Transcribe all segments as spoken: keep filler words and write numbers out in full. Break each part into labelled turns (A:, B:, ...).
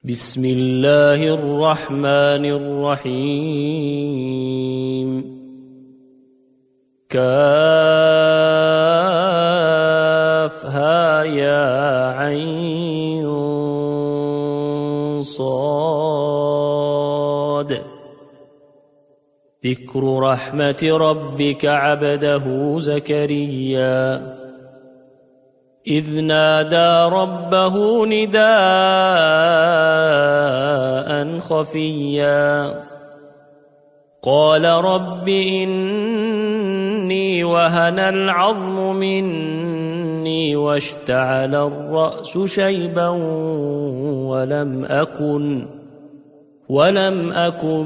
A: بسم الله الرحمن الرحيم كافها يا عين صاد ذكر رحمة ربك عبده زكريا إذ نادى ربه نداء خفيا قال رب إني وهن العظم مني واشتعل الرأس شيبا ولم أكن ولم أكن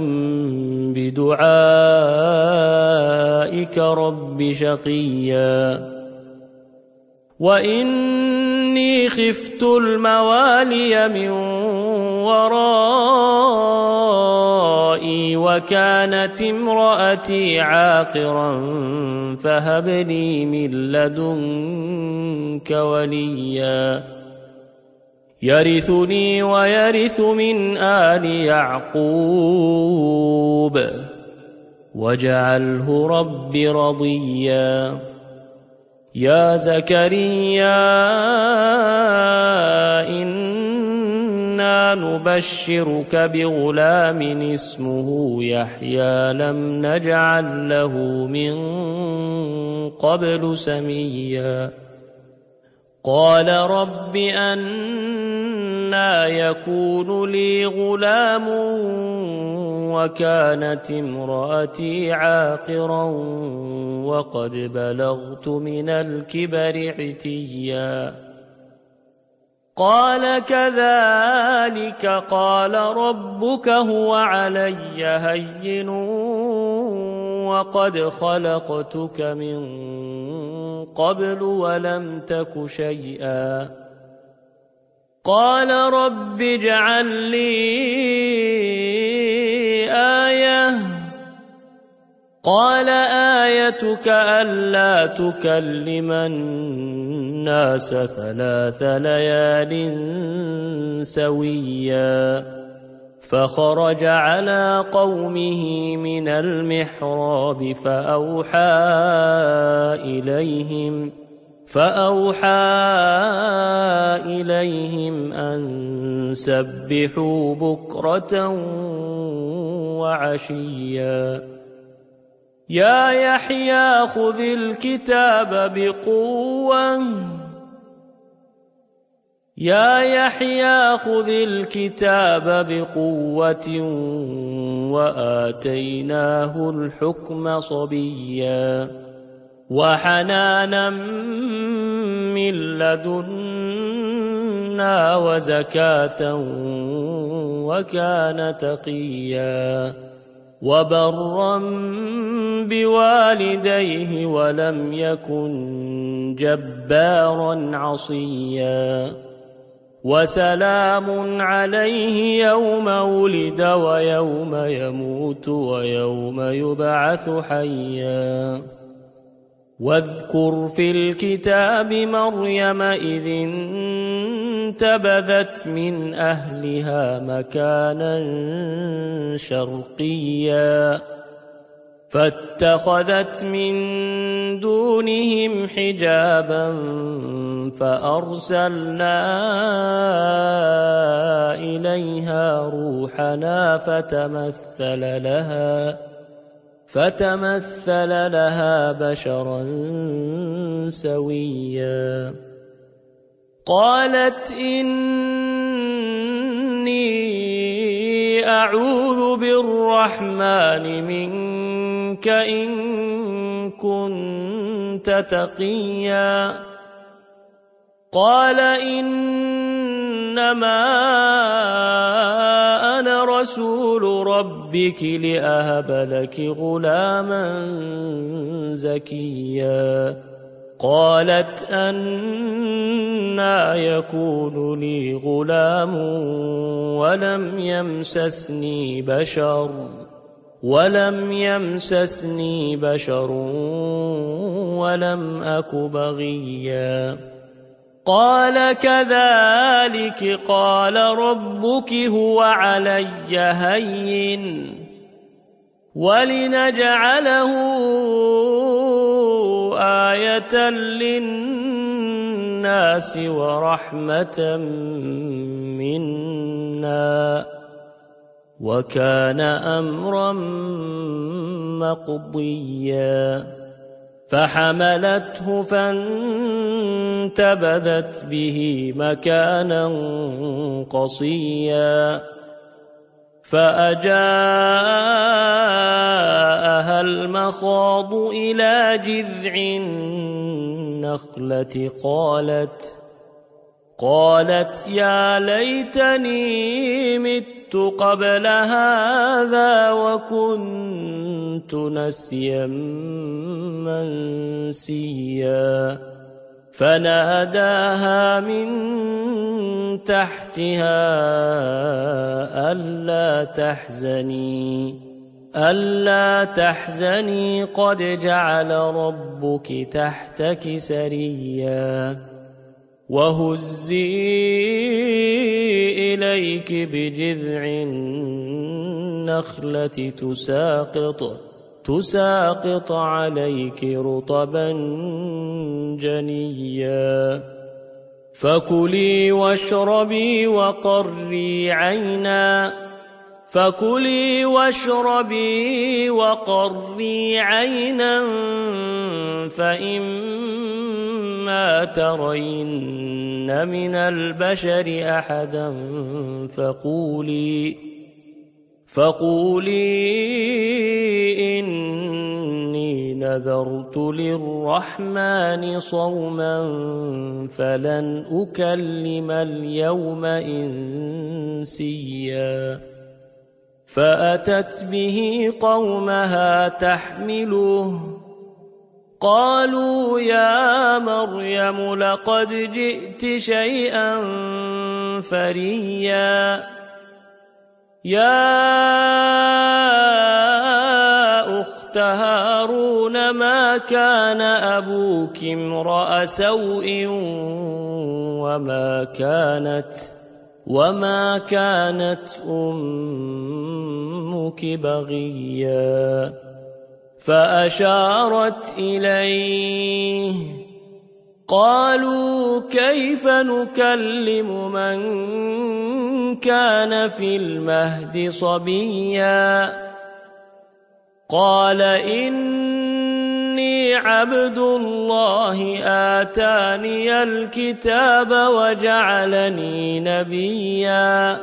A: بدعائك رب شقيا وإني خفت الموالي من ورائي وكانت امرأتي عاقرا فهب لي من لدنك وليا يرثني ويرث من آل يعقوب واجعله رب رضيا يا زكريا إنا نبشرك بغلام اسمه يحيى لم نجعل له من قبل سميا قال رب أنى يكون لي غلام وكانت امرأتي عاقرا وقد بلغت من الكبر عتيا قال كذلك قال ربك هو علي هين وقد خلقتك من قبل ولم تك شيئا قال رب اجعل لي آية قال آيتك ألا تكلم الناس ثلاث ليال سويا فخرج على قومه من المحراب فأوحى إليهم فأوحى إليهم أن سبحوا بكرة وعشيا يا يحيى خذ الكتاب بقوة يا يحيى خذ الكتاب بقوة وآتيناه الحكم صبيا وحنانا من لدنا وزكاة وكان تقيا وبرا بوالديه ولم يكن جبارا عصيا وسلام عليه يوم ولد ويوم يموت ويوم يبعث حيا واذكر في الكتاب مريم إذ انتبذت من أهلها مكانا شرقيا فاتخذت من دونهم حجابا فأرسلنا إليها روحنا فتمثل لها فتمثل لها بشرا سويا قالت إني أعوذ بالرحمن منك إن كنت تقيا قال إنما أنا رسول ربك لأهب لك غلاما زكيا قالت أنى يكون لي غلام ولم يمسسني بشر ولم يمسسني بشر ولم أك بغيا قال كذلك قال ربك هو علي هين ولنجعله آية للناس ورحمة منا وكان أمرا مقضيا فحملته فانتبذت به مكانا قصيا فأجاءها المخاض إلى جذع النخلة قالت قالت يا ليتني مت قبل هذا وكنت نسيا منسيا فناداها من تحتها ألا تحزني ألا تحزني قد جعل ربك تحتك سريا وهزي إليك بجذع النخلة تساقط تساقط عليك رطبا جنيا فكلي واشربي وقري عينا فكلي واشربي وقري عينا فإما ترين من البشر أحدا فقولي فقولي إني نذرت للرحمن صوما فلن أكلم اليوم إنسيا فأتت به قومها تحمله قالوا يا مريم لقد جئت شيئا فريا يا أخت هارون ما كان أبوك امرأ سوء وما كانت وما كانت أمك بغيا فأشارت إليه قالوا كيف نكلم من كان في المهد صبيا قال إني عبد الله آتاني الكتاب وجعلني نبيا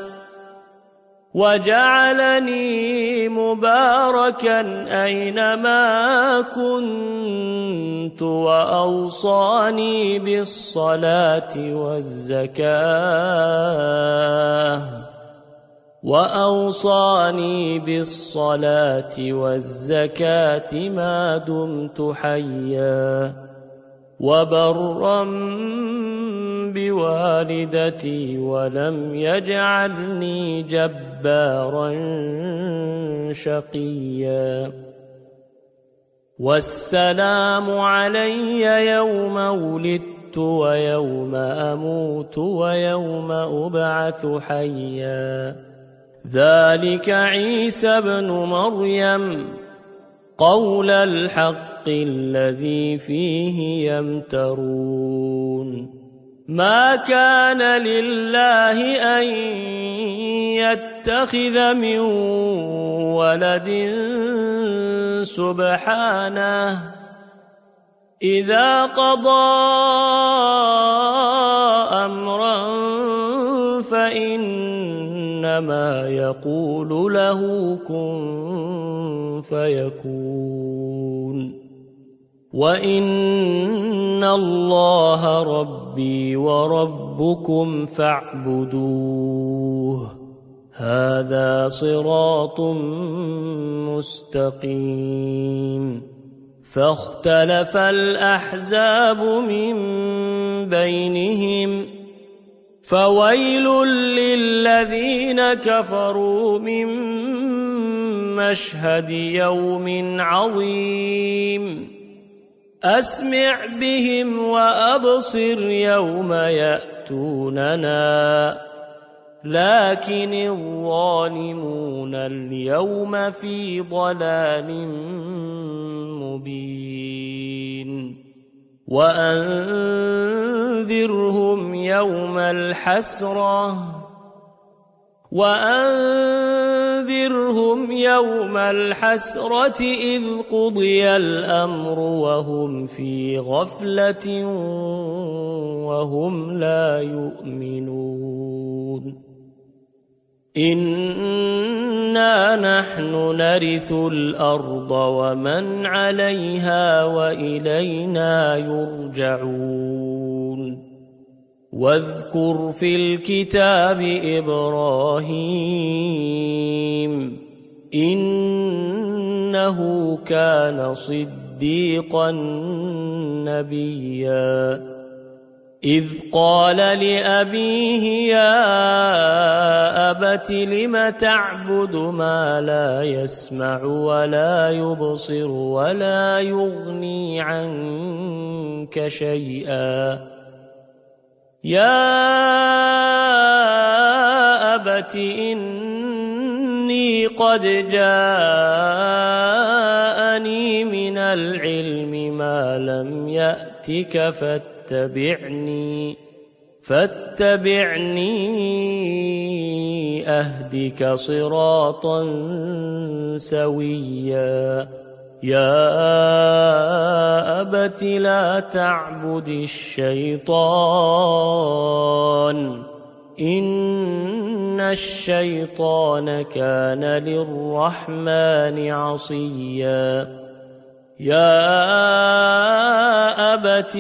A: وجعلني مباركا أينما كنت وأوصاني بالصلاة والزكاة وأوصاني بالصلاة والزكاة ما دمت حيا وبرا بوالدتي ولم يجعلني جبارا شقيا والسلام علي يوم ولدت ويوم أموت ويوم أبعث حيا ذلك عيسى ابن مريم قول الحق الذي فيه يمترون ما كان لله أن يتخذ من ولد سبحانه إذا قضى أمرا فإنما يقول له كن فيكون وإن الله ربي وربكم فاعبدوه هذا صراط مستقيم فاختلف الأحزاب من بينهم فويل للذين كفروا من مشهد يوم عظيم أسمع بهم وأبصر يوم يأتوننا لكن الظالمون اليوم في ضلال مبين وأنذرهم يوم الحسرة وأنذرهم يوم الحسرة إذ قضي الأمر وهم في غفلة وهم لا يؤمنون إنا نحن نرث الأرض ومن عليها وإلينا يرجعون واذكر في الكتاب إبراهيم إنه كان صديقا نبيا إذ قال لأبيه يا أبت لم تعبد ما لا يسمع ولا يبصر ولا يغني عنك شيئا يا أبت إني قد جاءني من العلم ما لم يأتك فاتبعني فاتبعني أهدك صراطا سويا يا أبت لا تعبد الشيطان إن الشيطان كان للرحمن عصيا يا أبت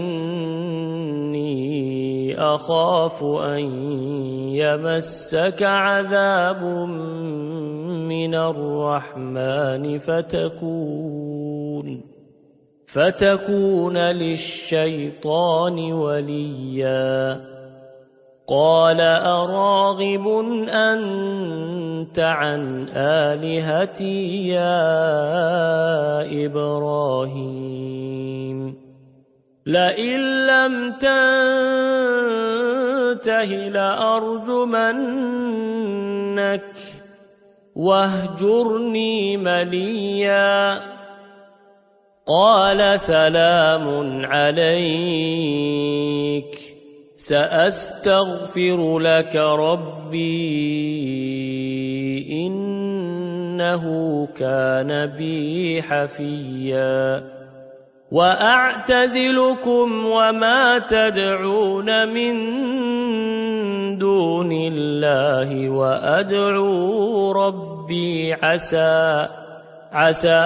A: إني أخاف أن يمسك عذاب من الرحمن فتكون فتكون للشيطان وليا قال أراغب أنت عن آلهتي يا إبراهيم لئن لم تنته لأرجمنك واهجرني مليا قال سلام عليك سأستغفر لك ربي إنه كان بي حفيا وأعتزلكم وما تدعون من دون الله وأدعو ربي عسى عسى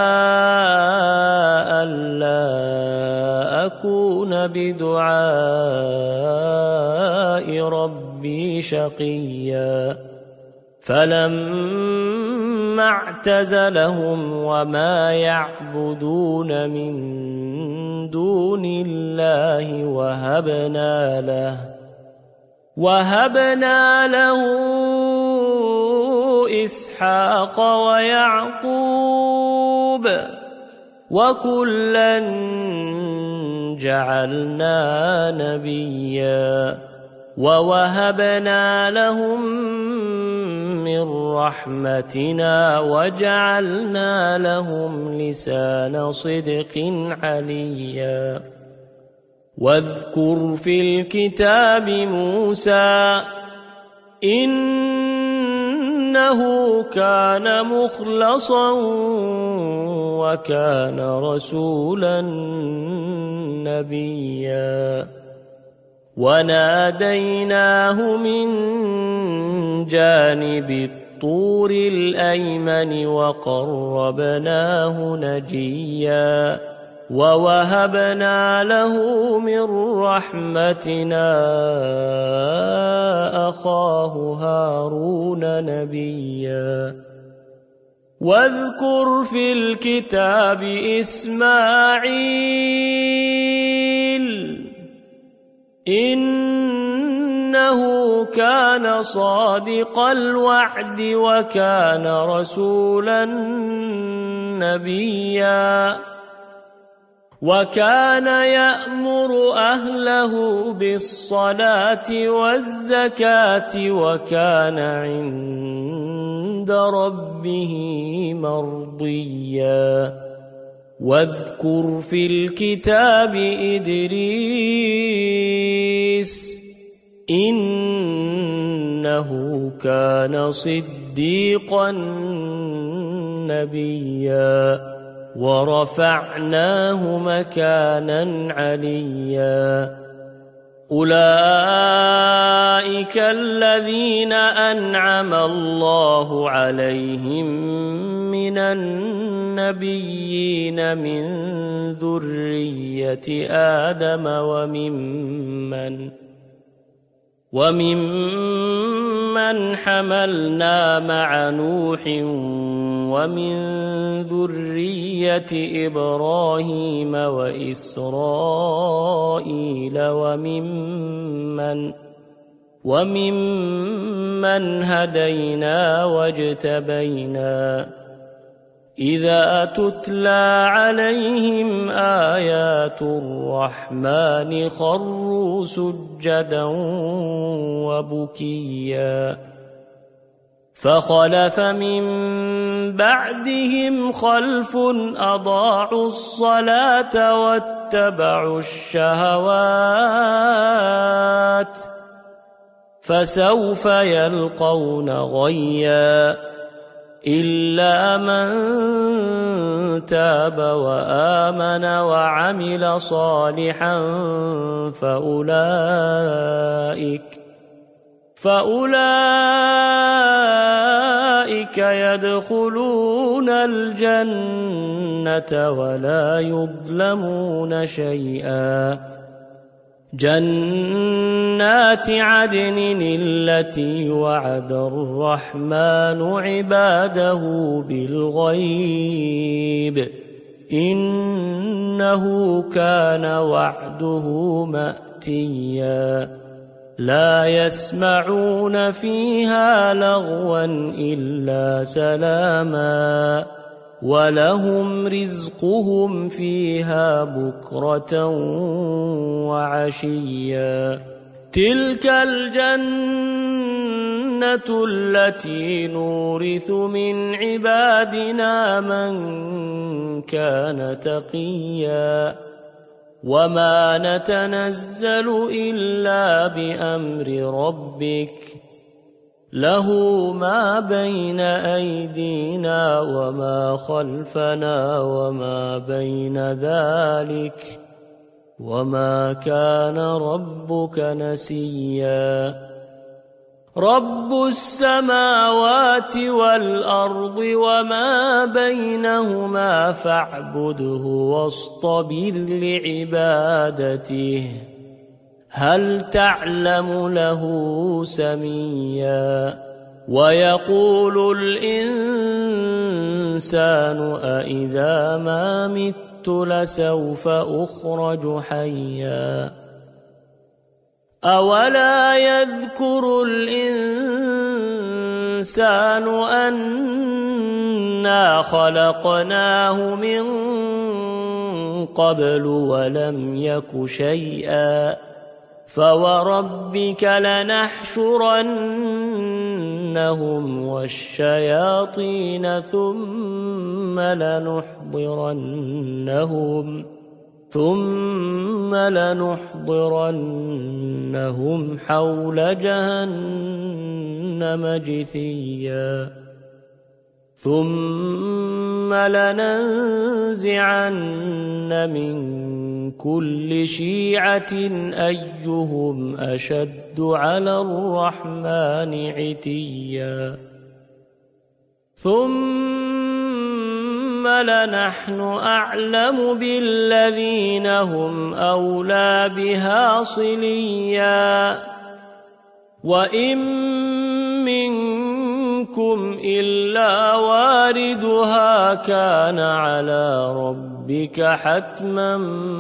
A: ألا أكون بدعاء ربي شقيا فلما اعتزلهم وما يعبدون من دون الله وهبنا له وهبنا له إسحاق ويعقوب وكلا جعلنا نبيا ووهبنا لهم من رحمتنا وجعلنا لهم لسان صدق عليا واذكر في الكتاب موسى إنه كان مخلصا وكان رسولا نبيا وناديناه من جانب الطور الأيمن وقربناه نجيا ووهبنا له من رحمتنا أخاه هارون نبيا واذكر في الكتاب إسماعيل إنه كان صادق الوعد وكان رسولا نبيا وكان يأمر أهله بالصلاة والزكاة وكان عند ربه مرضيا واذكر في الكتاب إدريس إنه كان صديقا نبيا ورفعناه مكانا عليا أولئك الذين أنعم الله عليهم من النبيين من ذرية آدم وممن وممن حملنا مع نوح ومن ذرية إبراهيم وإسرائيل وممن وممن هدينا واجتبينا إذا تتلى عليهم آيات الرحمن خروا سجدا وبكيا فخلف من بعدهم خلف أضاعوا الصلاة واتبعوا الشهوات فسوف يلقون غيا إلا من تاب وآمن وعمل صالحا فأولئك فأولئك يدخلون الجنة ولا يظلمون شيئا جنات عدن التي وعد الرحمن عباده بالغيب إنه كان وعده مأتيا لا يسمعون فيها لغوا إلا سلاما ولهم رزقهم فيها بكرة وعشيا تلك الجنة التي نورث من عبادنا من كان تقيا وما نتنزل إلا بأمر ربك له ما بين أيدينا وما خلفنا وما بين ذلك وما كان ربك نسيا رب السماوات والأرض وما بينهما فاعبده واصطبر لعبادته هل تعلم له سميا ويقول الإنسان أإذا ما مت لسوف أخرج حيا أولا يذكر الإنسان أنا خلقناه من قبل ولم يك شيئا فوربك لنحشرنهم والشياطين ثم لنحضرنهم ثم لنحضرنهم حول جهنم جثيا ثم لننزعن من كل شيعة أيهم أشد على الرحمن عتيا ثم لنحن أعلم بالذين هم أولى بها صليا وإن منكم إلا واردها كان على ربك حتما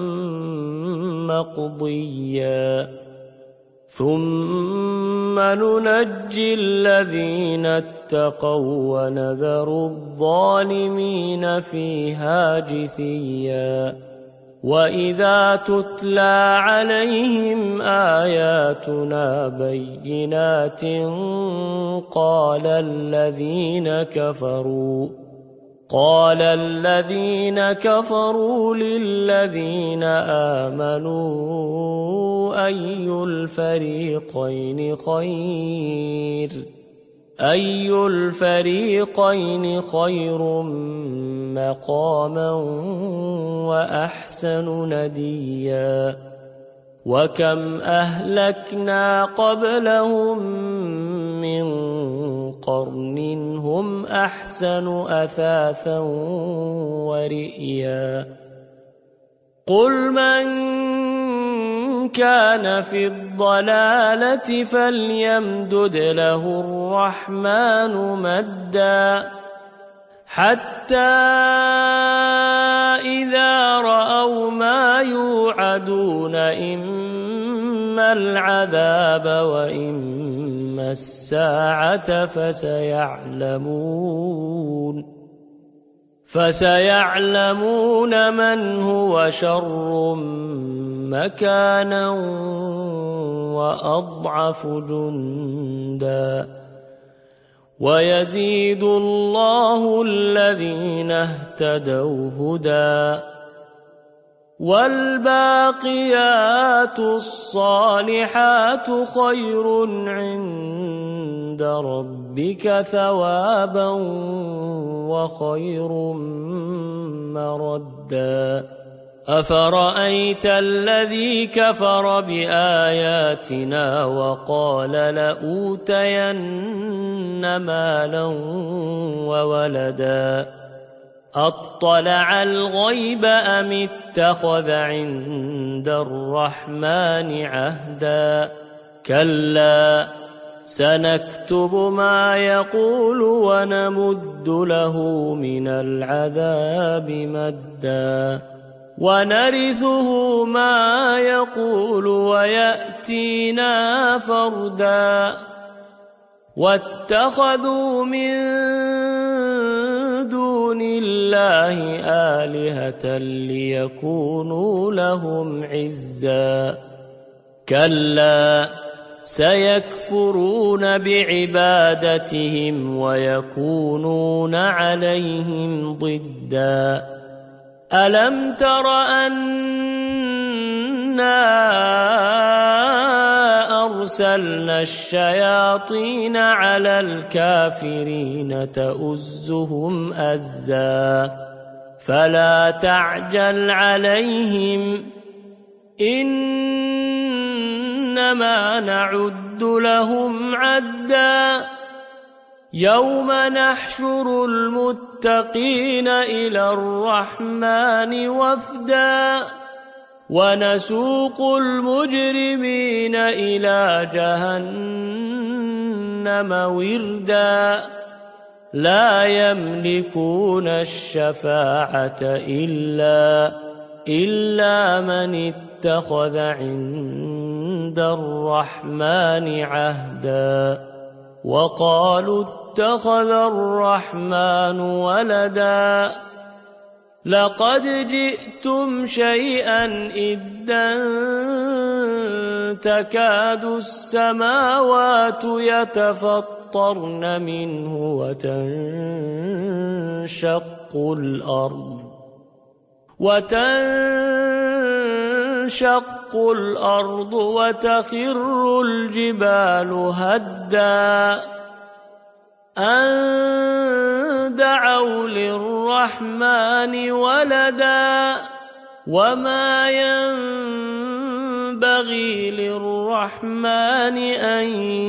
A: مقضيا ثم ننجي الذين اتقوا ونذر الظالمين فيها جثيا وإذا تتلى عليهم آياتنا بينات قال الذين كفروا قال الذين كفروا للذين آمنوا أي الفريقين خير أي الفريقين خير مقاما وأحسن نديا وكم أهلكنا قبلهم من قرن هم أحسن أثاثا ورئيا قل من كان في الضلالة فليمدد له الرحمن مدا حتى إذا رأوا ما يوعدون إما العذاب وإما الساعة فسيعلمون فسيعلمون من هو شر مكانا وأضعف جندا ويزيد الله الذين اهتدوا هدى والباقيات الصالحات خير عند ربك ثوابا وخير مردا أفرأيت الذي كفر بآياتنا وقال لأوتين مالا وولدا أطلع الغيب أم اتخذ عند الرحمن عهدا كلا سنكتب ما يقول ونمد له من العذاب مدا ونرثه ما يقول ويأتينا فردا واتخذوا من دون الله آلهة ليكونوا لهم عزا كلا سيكفرون بعبادتهم ويكونون عليهم ضدا ألم تر أنا أرسلنا الشياطين على الكافرين تؤزهم أزا فلا تعجل عليهم إنما نعد لهم عدا يوم نحشر المتقين إلى الرحمن وفدا ونسوق المجرمين إلى جهنم وردا لا يملكون الشفاعة إلا إلا من اتخذ عند الرحمن عهدا وقالوا اتخذ الرحمن ولدا لقد جئتم شيئا إدا تكاد السماوات يتفطرن منه وتنشق الأرض وتنشق الأرض وتخر الجبال هدا أن دعوا للرحمن ولدا وما ينبغي للرحمن أن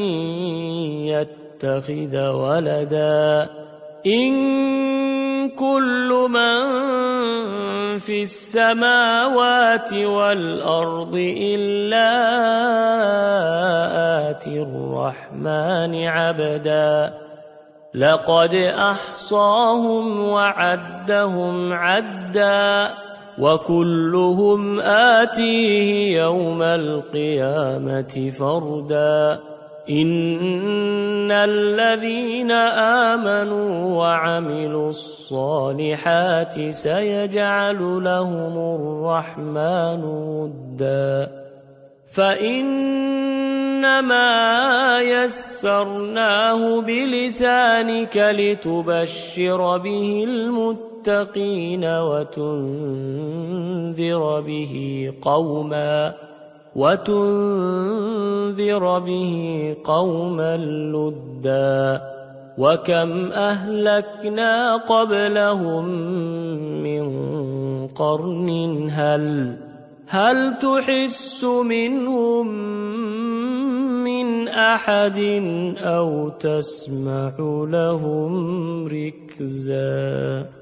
A: يتخذ ولدا إن كل من في السماوات والأرض إلا آتي الرحمن عبدا لقد أحصاهم وعدهم عدا وكلهم آتيه يوم القيامة فردا إن الذين آمنوا وعملوا الصالحات سيجعل لهم الرحمن ودا فإنما يسرناه بلسانك لتبشر به المتقين وتنذر به قوما وتنذر به قوما لدا وكم أهلكنا قبلهم من قرن هل هل تحس منهم من أحد أو تسمع لهم ركزا